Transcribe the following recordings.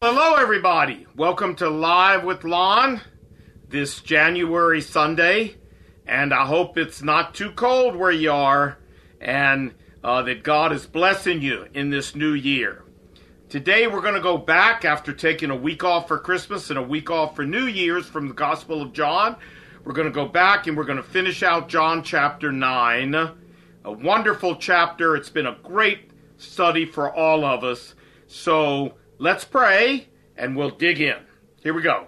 Hello, everybody. Welcome to Live with Lon this January Sunday. And I hope it's not too cold where you are and that God is blessing you in this new year. Today, we're going to go back after taking a week off for Christmas and a week off for New Year's from the Gospel of John. We're going to go back and we're going to finish out John chapter 9. A wonderful chapter. It's been a great study for all of us. So let's pray and we'll dig in. Here we go.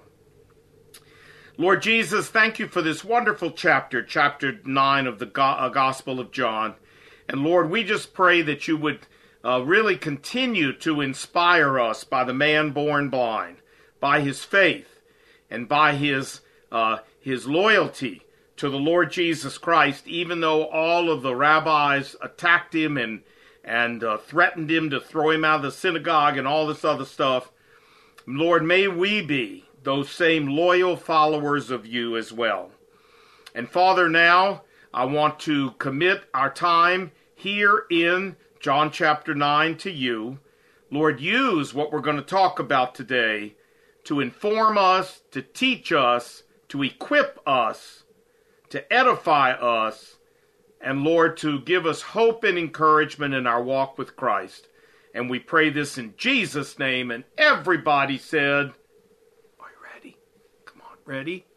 Lord Jesus, thank you for this wonderful chapter 9 of the Gospel of John. And Lord, we just pray that you would really continue to inspire us by the man born blind, by his faith, and by his loyalty to the Lord Jesus Christ, even though all of the rabbis attacked him and threatened him to throw him out of the synagogue and all this other stuff. Lord, may we be those same loyal followers of you as well. And Father, now I want to commit our time here in John chapter 9 to you. Lord, use what we're going to talk about today to inform us, to teach us, to equip us, to edify us, and Lord, to give us hope and encouragement in our walk with Christ. And we pray this in Jesus' name. And everybody said, are you ready? Come on, ready?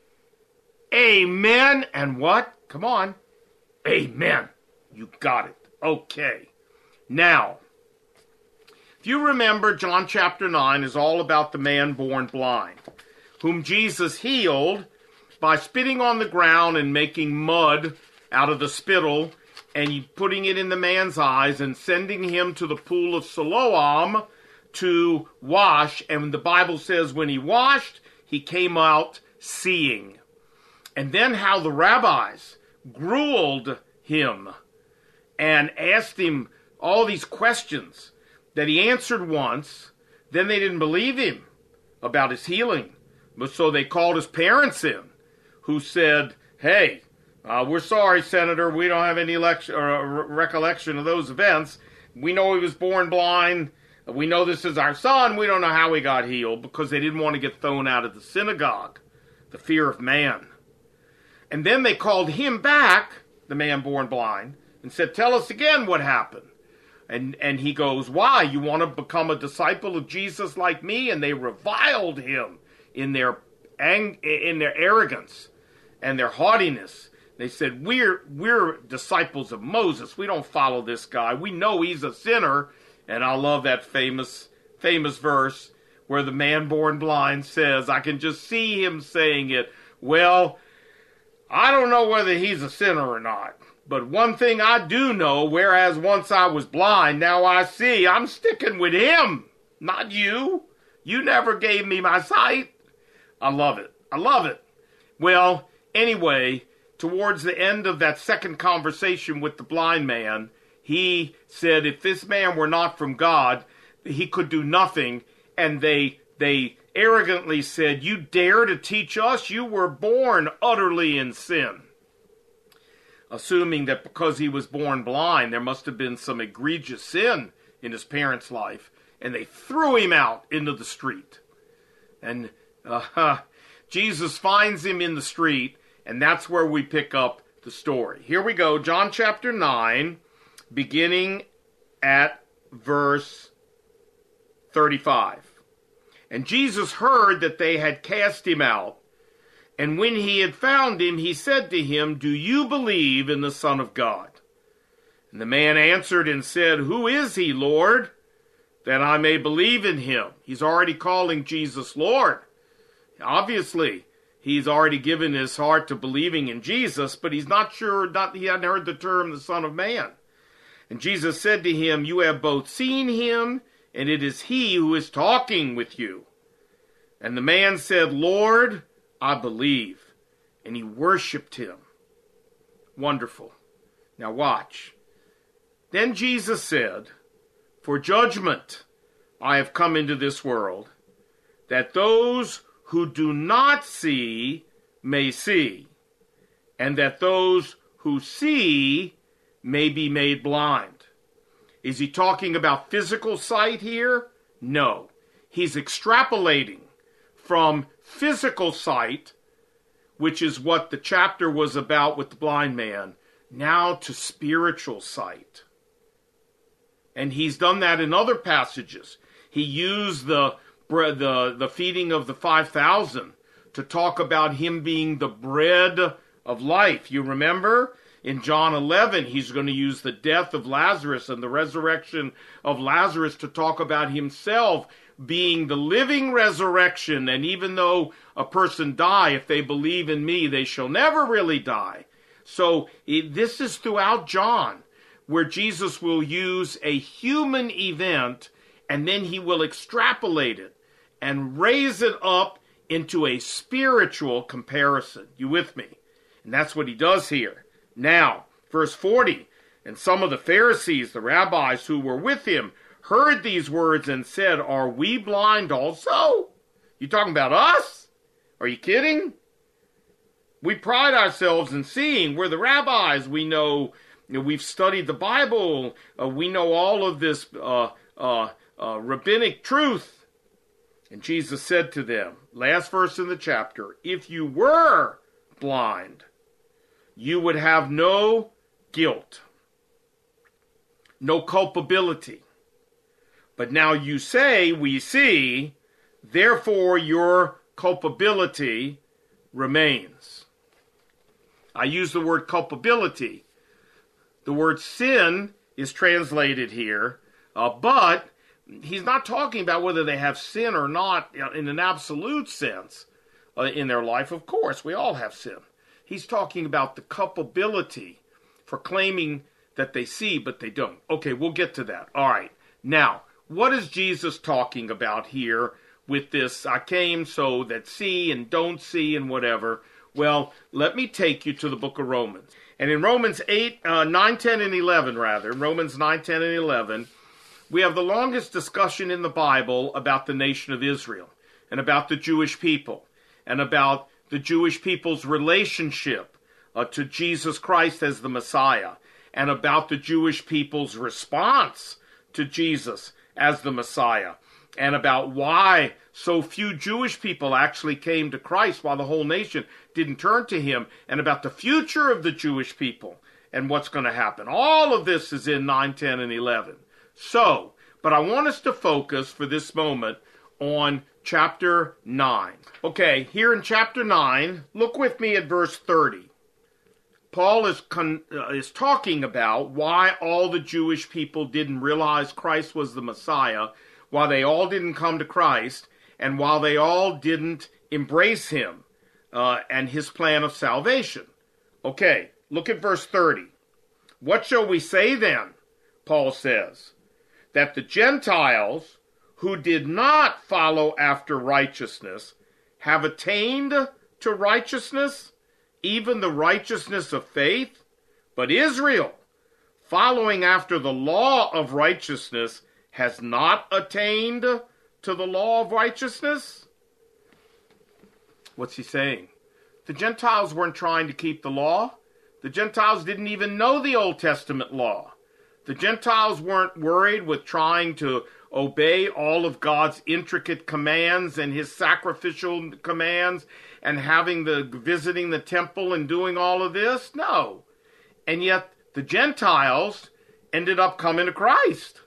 Amen. And what? Come on. Amen. You got it. Okay. Now, if you remember, John chapter 9 is all about the man born blind, whom Jesus healed by spitting on the ground and making mud out of the spittle and putting it in the man's eyes and sending him to the pool of Siloam to wash. And the Bible says when he washed, he came out seeing. And then how the rabbis grilled him and asked him all these questions that he answered once. Then they didn't believe him about his healing. But so they called his parents in, who said, hey, we're sorry, Senator. We don't have any recollection of those events. We know he was born blind. We know this is our son. We don't know how he got healed, because they didn't want to get thrown out of the synagogue, the fear of man. And then they called him back, the man born blind, and said, tell us again what happened. And he goes, why? You want to become a disciple of Jesus like me? And they reviled him in their arrogance and their haughtiness. They said, we're disciples of Moses. We don't follow this guy. We know he's a sinner. And I love that famous verse where the man born blind says, I can just see him saying it, well, I don't know whether he's a sinner or not. But one thing I do know, whereas once I was blind, now I see. I'm sticking with him, not you. You never gave me my sight. I love it. I love it. Well, anyway, towards the end of that second conversation with the blind man, he said if this man were not from God, he could do nothing. And they arrogantly said, you dare to teach us? You were born utterly in sin. Assuming that because he was born blind, there must have been some egregious sin in his parents' life. And they threw him out into the street. And Jesus finds him in the street. And that's where we pick up the story. Here we go, John chapter 9, beginning at verse 35. And Jesus heard that they had cast him out. And when he had found him, he said to him, do you believe in the Son of God? And the man answered and said, who is he, Lord, that I may believe in him? He's already calling Jesus Lord. Obviously, he's already given his heart to believing in Jesus, but he's not sure, he hadn't heard the term the Son of Man. And Jesus said to him, you have both seen him, and it is he who is talking with you. And the man said, Lord, I believe. And he worshipped him. Wonderful. Now watch. Then Jesus said, for judgment I have come into this world, that those who do not see may see, and that those who see may be made blind. Is he talking about physical sight here? No. he's extrapolating from physical sight, which is what the chapter was about with the blind man, now to spiritual sight. And he's done that in other passages. He used the feeding of the 5,000 to talk about him being the bread of life. You remember? In John 11, he's going to use the death of Lazarus and the resurrection of Lazarus to talk about himself being the living resurrection. And even though a person die, if they believe in me, they shall never really die. So this is throughout John, where Jesus will use a human event and then he will extrapolate it and raise it up into a spiritual comparison. You with me? And that's what he does here. Now, verse 40, and some of the Pharisees, the rabbis who were with him, heard these words and said, "Are we blind also? You talking about us? Are you kidding? We pride ourselves in seeing. We're the rabbis. We know, we've studied the Bible. We know all of this rabbinic truth." And Jesus said to them, last verse in the chapter, "If you were blind, you would have no guilt, no culpability. But now you say, we see, therefore your culpability remains." I use the word culpability. The word sin is translated here, but he's not talking about whether they have sin or not in an absolute sense in their life. Of course, we all have sin. He's talking about the culpability for claiming that they see, but they don't. Okay, we'll get to that. All right. Now, what is Jesus talking about here with this, I came so that see and don't see and whatever? Well, let me take you to the book of Romans. And in Romans 9, 10, and 11, Romans 9, 10, and 11, we have the longest discussion in the Bible about the nation of Israel and about the Jewish people and about the Jewish people's relationship to Jesus Christ as the Messiah, and about the Jewish people's response to Jesus as the Messiah, and about why so few Jewish people actually came to Christ while the whole nation didn't turn to him, and about the future of the Jewish people and what's going to happen. All of this is in 9, 10, and 11. So, but I want us to focus for this moment on chapter 9. Okay, here in chapter 9, look with me at verse 30. Paul is talking about why all the Jewish people didn't realize Christ was the Messiah, why they all didn't come to Christ, and why they all didn't embrace him and his plan of salvation. Okay, look at verse 30. "What shall we say then?" Paul says, "that the Gentiles who did not follow after righteousness have attained to righteousness, even the righteousness of faith? But Israel, following after the law of righteousness, has not attained to the law of righteousness?" What's he saying? The Gentiles weren't trying to keep the law. The Gentiles didn't even know the Old Testament law. The Gentiles weren't worried with trying to obey all of God's intricate commands and his sacrificial commands and visiting the temple and doing all of this. No. And yet the Gentiles ended up coming to Christ.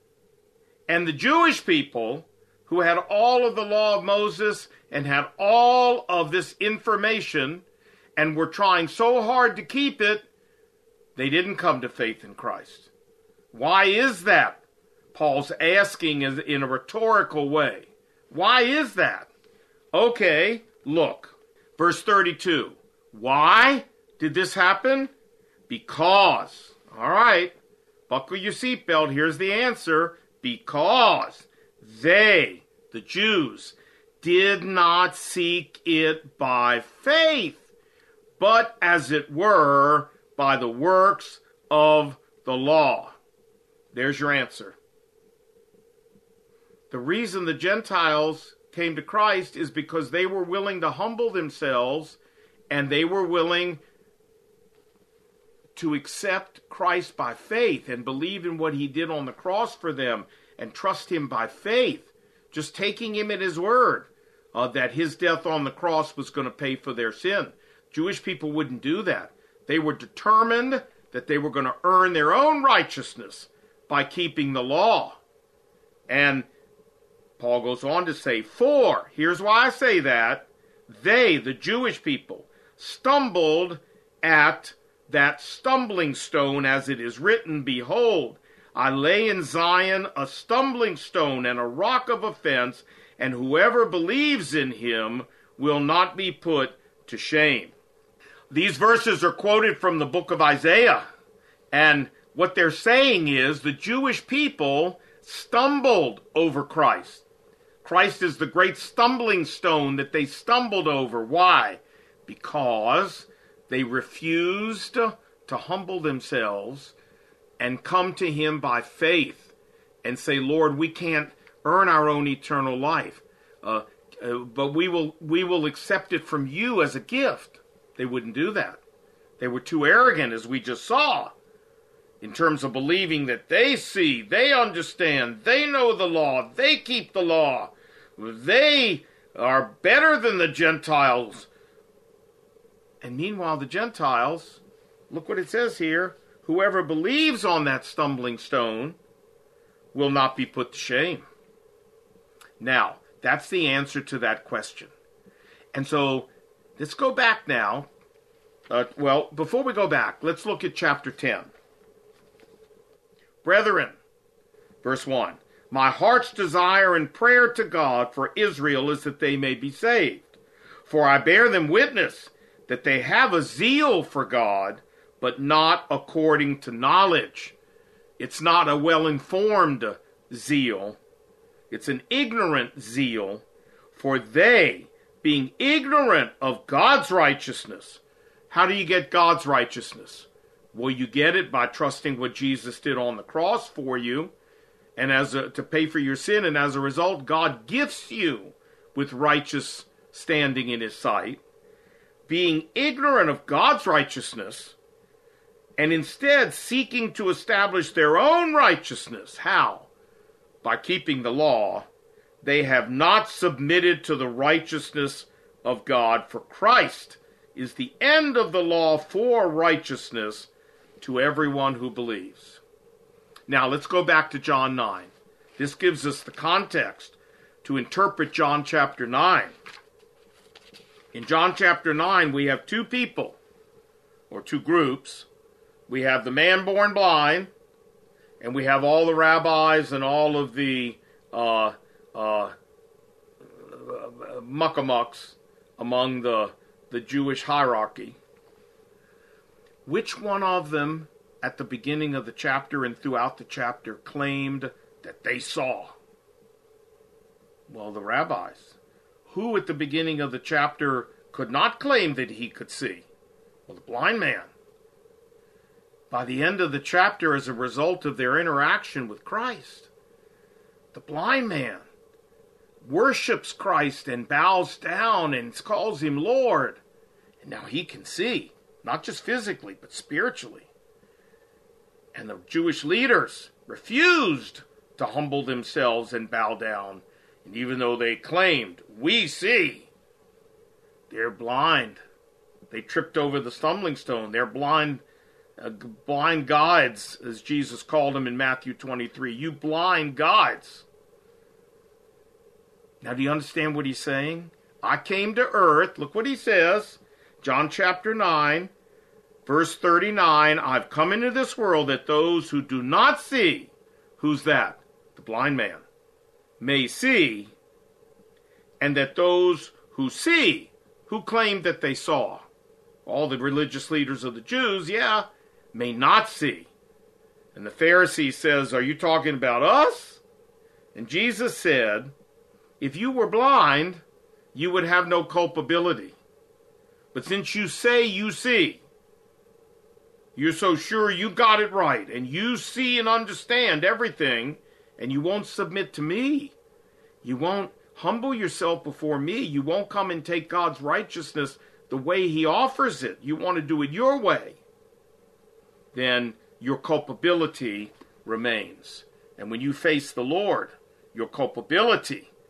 And the Jewish people, who had all of the law of Moses and had all of this information and were trying so hard to keep it, they didn't come to faith in Christ. Why is that? Paul's asking in a rhetorical way. Why is that? Okay, look. Verse 32. Why did this happen? Because. All right, buckle your seatbelt. Here's the answer. Because they, the Jews, did not seek it by faith, but as it were, by the works of the law. There's your answer. The reason the Gentiles came to Christ is because they were willing to humble themselves and they were willing to accept Christ by faith and believe in what he did on the cross for them and trust him by faith. just taking him at his word that his death on the cross was going to pay for their sin. Jewish people wouldn't do that. They were determined that they were going to earn their own righteousness by keeping the law. And Paul goes on to say, for, here's why I say that, they, the Jewish people, stumbled at that stumbling stone, as it is written, behold, I lay in Zion a stumbling stone and a rock of offense, and whoever believes in him will not be put to shame. These verses are quoted from the book of Isaiah, and what they're saying is the Jewish people stumbled over Christ. Christ is the great stumbling stone that they stumbled over. Why? Because they refused to humble themselves and come to him by faith and say, Lord, we can't earn our own eternal life, but we will accept it from you as a gift. They wouldn't do that. They were too arrogant, as we just saw, in terms of believing that they see, they understand, they know the law, they keep the law, they are better than the Gentiles. And meanwhile, the Gentiles, look what it says here, whoever believes on that stumbling stone will not be put to shame. Now, that's the answer to that question. And so, let's go back now. Before we go back, let's look at chapter 10. Brethren, verse 1, my heart's desire and prayer to God for Israel is that they may be saved. For I bear them witness that they have a zeal for God, but not according to knowledge. It's not a well-informed zeal. It's an ignorant zeal. For they, being ignorant of God's righteousness, how do you get God's righteousness? Well, you get it by trusting what Jesus did on the cross for you, and to pay for your sin, and as a result, God gifts you with righteous standing in his sight. Being ignorant of God's righteousness, and instead seeking to establish their own righteousness. How? By keeping the law. They have not submitted to the righteousness of God, for Christ is the end of the law for righteousness to everyone who believes. Now let's go back to John 9. This gives us the context to interpret John chapter 9. In John chapter 9, we have two people, or two groups. We have the man born blind, and we have all the rabbis and all of the muckamucks among the Jewish hierarchy. Which one of them at the beginning of the chapter and throughout the chapter claimed that they saw? Well, the rabbis. Who at the beginning of the chapter could not claim that he could see? Well, the blind man. By the end of the chapter, as a result of their interaction with Christ, the blind man worships Christ and bows down and calls him Lord. And now he can see, not just physically, but spiritually. And the Jewish leaders refused to humble themselves and bow down. And even though they claimed, we see, they're blind. They tripped over the stumbling stone. They're blind guides, as Jesus called them in Matthew 23. You blind guides. Now, do you understand what he's saying? I came to earth. Look what he says. John chapter 9, verse 39. I've come into this world that those who do not see, who's that? The blind man, may see, and that those who see, who claim that they saw, all the religious leaders of the Jews, may not see. And the Pharisee says, are you talking about us? And Jesus said, if you were blind, you would have no culpability. But since you say you see, you're so sure you got it right, and you see and understand everything, and you won't submit to me. You won't humble yourself before me. You won't come and take God's righteousness the way he offers it. You want to do it your way. Then your culpability remains. And when you face the Lord, your culpability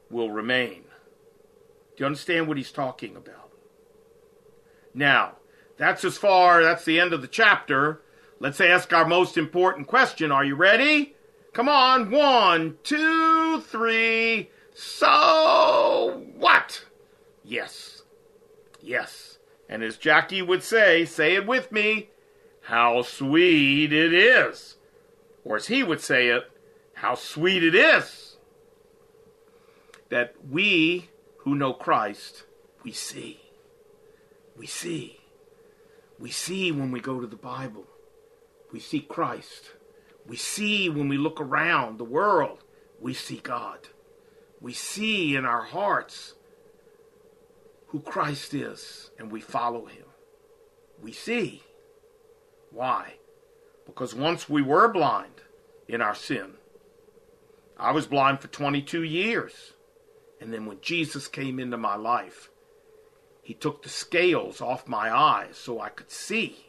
will remain. Do you understand what he's talking about? Now, that's the end of the chapter. Let's ask our most important question. Are you ready? Come on. 1, 2, 3. So what? Yes. Yes. And as Jackie would say it with me, how sweet it is. Or as he would say it, how sweet it is that we who know Christ, we see. We see. We see when we go to the Bible. We see Christ. We see when we look around the world. We see God. We see in our hearts who Christ is, and we follow him. We see. Why? Because once we were blind in our sin. I was blind for 22 years. And then when Jesus came into my life, he took the scales off my eyes so I could see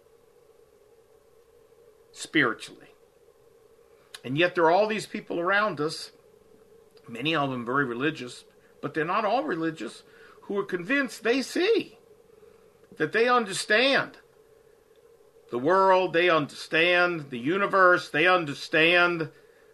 spiritually. And yet there are all these people around us, many of them very religious, but they're not all religious, who are convinced they see, that they understand the world, they understand the universe, they understand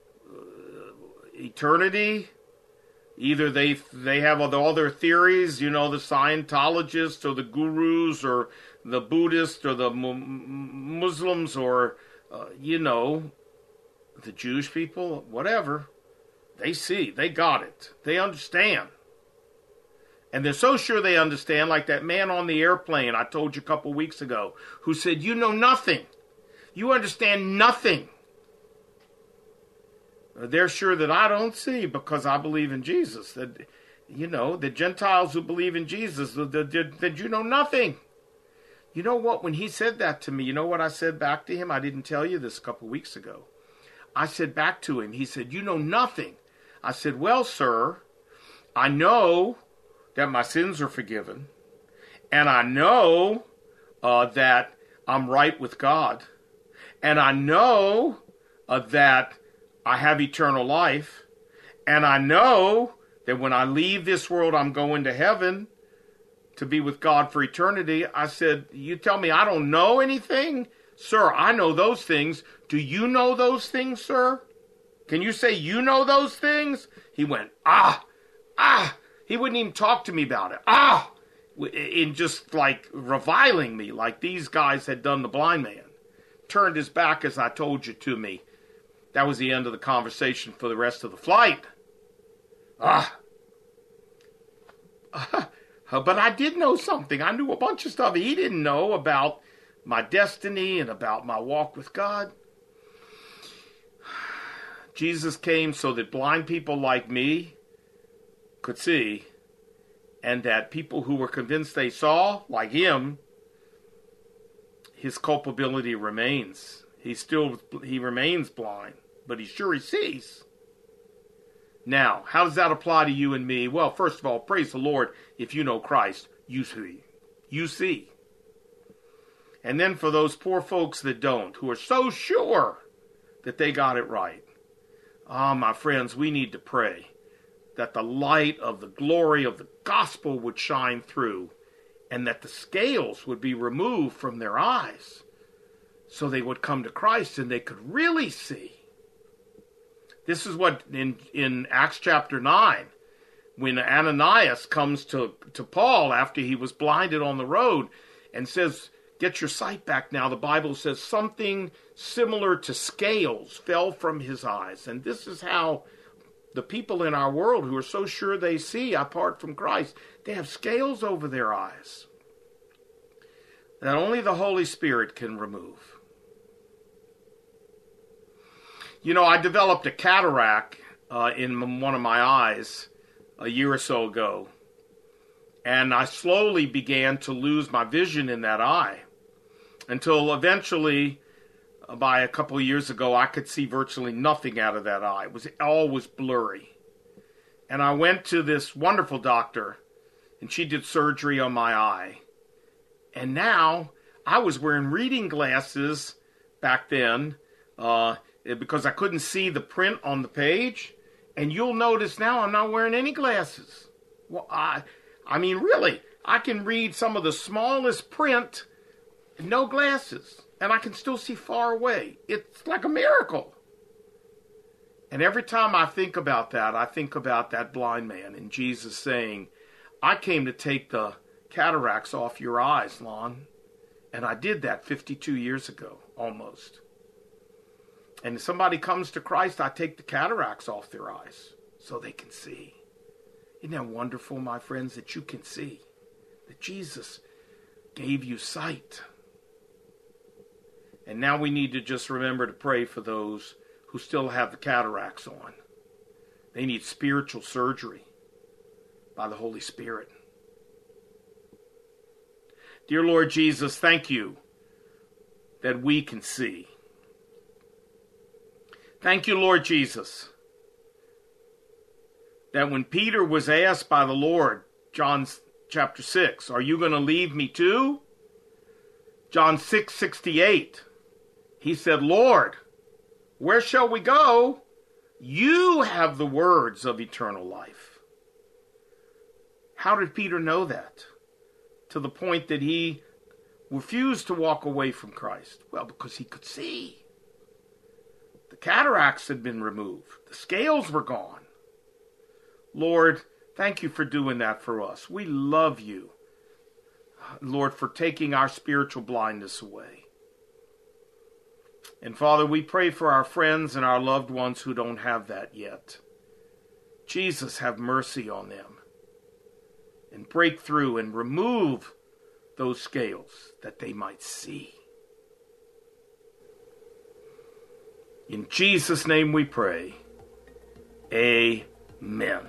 eternity. Either they have all their theories, the Scientologists or the gurus or the Buddhists or the Muslims or, the Jewish people, whatever. They see, they got it, they understand. And they're so sure they understand, like that man on the airplane I told you a couple weeks ago, who said, you know nothing. You understand nothing. They're sure that I don't see because I believe in Jesus. That, the Gentiles who believe in Jesus, that you know nothing. You know what? When he said that to me, you know what I said back to him? I didn't tell you this a couple weeks ago. I said back to him, he said, you know nothing. I said, well, sir, I know that my sins are forgiven, and I know that I'm right with God, and I know that I have eternal life, and I know that when I leave this world, I'm going to heaven to be with God for eternity. I said, you tell me I don't know anything? Sir, I know those things. Do you know those things, sir? Can you say you know those things? He went, He wouldn't even talk to me about it. In just like reviling me, like these guys had done the blind man. Turned his back as I told you to me. That was the end of the conversation for the rest of the flight. But I did know something. I knew a bunch of stuff he didn't know about my destiny and about my walk with God. Jesus came so that blind people like me could see, and that people who were convinced they saw, like him, his culpability remains. He remains blind, but he's sure he sees. Now, how does that apply to you and me? Well, first of all, praise the Lord. If you know Christ, you see. You see. And then for those poor folks that don't, who are so sure that they got it right, my friends, we need to pray that the light of the glory of the gospel would shine through, and that the scales would be removed from their eyes, so they would come to Christ and they could really see. This is what in Acts chapter 9, when Ananias comes to Paul after he was blinded on the road and says, get your sight back now. The Bible says something similar to scales fell from his eyes. And this is how the people in our world who are so sure they see apart from Christ, they have scales over their eyes that only the Holy Spirit can remove. I developed a cataract in one of my eyes a year or so ago. And I slowly began to lose my vision in that eye. Until eventually, by a couple of years ago, I could see virtually nothing out of that eye. All was blurry. And I went to this wonderful doctor, and she did surgery on my eye. And now, I was wearing reading glasses back then, because I couldn't see the print on the page, And you'll notice now I'm not wearing any glasses. Well, I mean, really, I can read some of the smallest print and no glasses, and I can still see far away. It's like a miracle. And every time I think about that, I think about that blind man and Jesus saying, I came to take the cataracts off your eyes, Lon. And I did that 52 years ago, almost. And if somebody comes to Christ, I take the cataracts off their eyes so they can see. Isn't that wonderful, my friends, that you can see? That Jesus gave you sight. And now we need to just remember to pray for those who still have the cataracts on. They need spiritual surgery by the Holy Spirit. Dear Lord Jesus, thank you that we can see. Thank you, Lord Jesus, that when Peter was asked by the Lord, John chapter 6, are you going to leave me too? John 6:68, he said, Lord, where shall we go? You have the words of eternal life. How did Peter know that? To the point that he refused to walk away from Christ? Well, because he could see. The cataracts had been removed. The scales were gone. Lord, thank you for doing that for us. We love you, Lord, for taking our spiritual blindness away. And Father, we pray for our friends and our loved ones who don't have that yet. Jesus, have mercy on them. And break through and remove those scales that they might see. In Jesus' name we pray. Amen.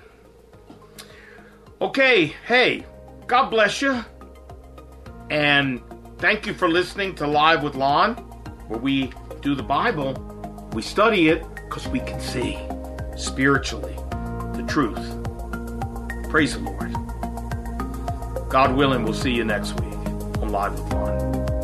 Okay, hey, God bless you. And thank you for listening to Live with Lon, where we do the Bible. We study it because we can see spiritually the truth. Praise the Lord. God willing, we'll see you next week on Live with Lon.